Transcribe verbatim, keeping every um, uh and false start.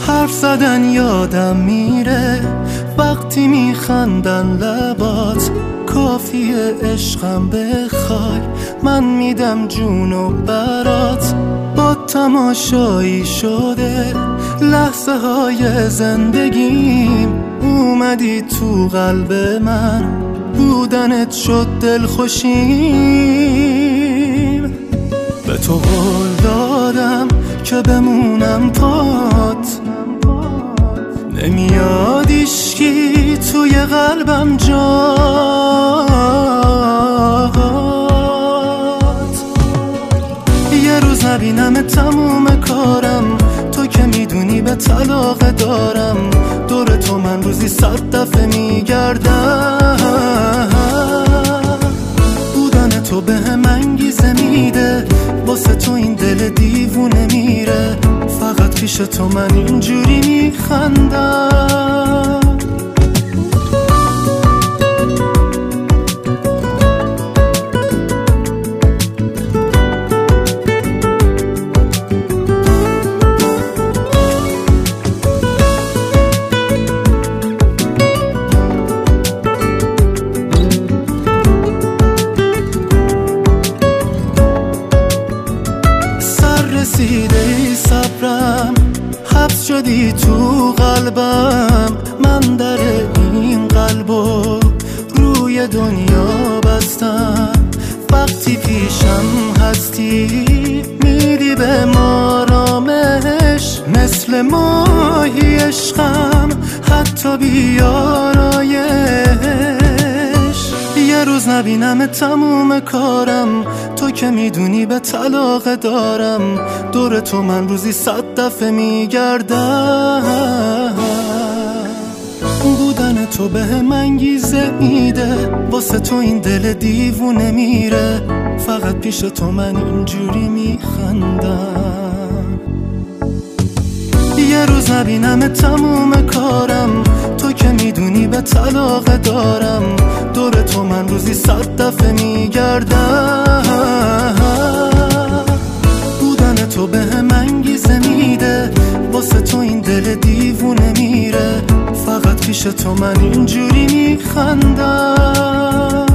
حرف زدن یادم میره وقتی میخندن لبات، کافیه عشقم بخوای من میدم جونو برات. با تماشایی شده لحظه های زندگیم، اومدی تو قلب من بودنت شد دلخوشیم. به تو قول دادم که بمونم پات، نمیاد عشقی توی قلبم جات. یه روز نبینم تموم کارم، تو که میدونی به طلاق دارم. دور تو من روزی صد دفعه میگردم، بودن تو به هم انگیزه میده، واسه تو این دل دیوونه میره. فقط پیش تو من اینجوری میخندم. رسیده ای صبرم، حبس شدی تو قلبم. من در این قلبو روی دنیا بستم، وقتی پیشم هستی میدی به ما رامش. مثل ماهی عشقم حتی بیارایش، یه روز نبینم تموم کارم. تو که میدونی به طلاق دارم، دور تو من روزی صد دفعه میگردم. بودن تو به هم انگیزه میده، واسه تو این دل دیوونه میره. فقط پیش تو من اینجوری میخندم. یه روز نبینم تموم کارم، تو که میدونی به طلاق دارم. دور تو من روزی صد دفعه میگردم. بودن تو به هم انگیزه میده، واسه تو این دل دیوونه میره. فقط پیش تو من اینجوری میخندم.